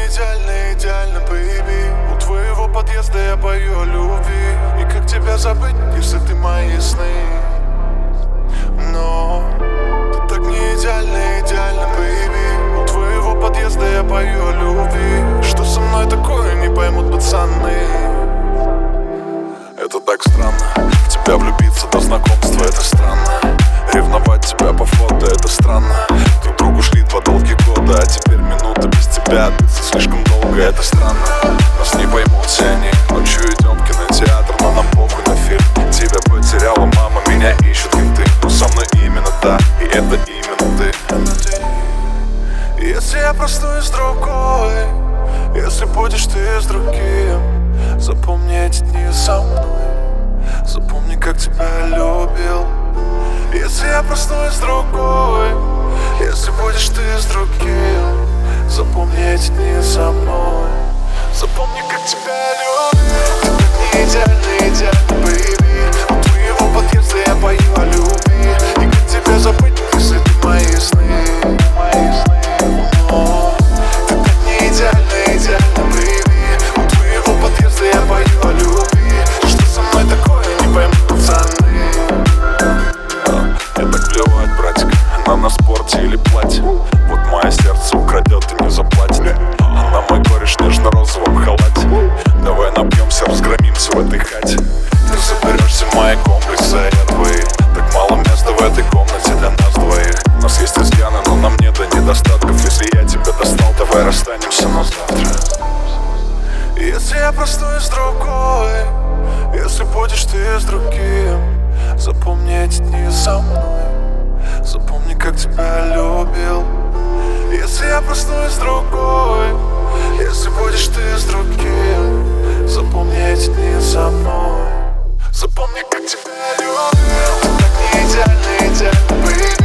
идеально, идеально, baby. У твоего подъезда я пою о любви. И как тебя забыть, если ты мои сны? Но ты так не идеально, идеально, baby. У твоего подъезда я пою о любви. Что со мной такое, не поймут пацаны. Это так странно, в тебя влюбиться до знакомства, это странно. Ревновать тебя по фото, это странно. Друг другу шли 2 долгих года, а теперь минута без тебя длится слишком долго, это странно. Нас не поймут все они, ночью идем в кинотеатр, но нам похуй на фильм. Тебя потеряла мама, меня ищут менты, но со мной именно та, и это именно ты. Если я проснусь с другой, если будешь ты с другим, запомни эти дни со мной, запомни, как тебя любил. Если я проснусь с другой, если будешь ты с другим, запомни эти дни со мной, запомни, как тебя любил. Ты так не идеально, идеально, baby. У твоего подъезда я пою о любви. И как тебя забыть, если ты мои сны? Но ты так не идеально, идеально, baby. У твоего подъезда я пою о любви. Что со мной такое, не поймут пацаны. Я так плевать, братик, она на спорте или платье. Вот мое сердце украдет и не заплатит. Она мой кореш в нежно-розовом халате. Давай напьемся, разгромимся в этой хате. Ты заберешься в мои комплексы, а я твои. Так мало места в этой комнате для нас двоих. У нас есть изъяны, но нам не до недостатков. Если я тебя достал, давай расстанемся, но завтра. Если я проснусь с другой, если будешь ты с другим, запомни эти дни со мной, запомни, как тебя любил. Если я проснусь с другой, если будешь ты с другим, запомни эти дни со мной, запомни, как тебя любил. Ты так не идеально, идеально, baby.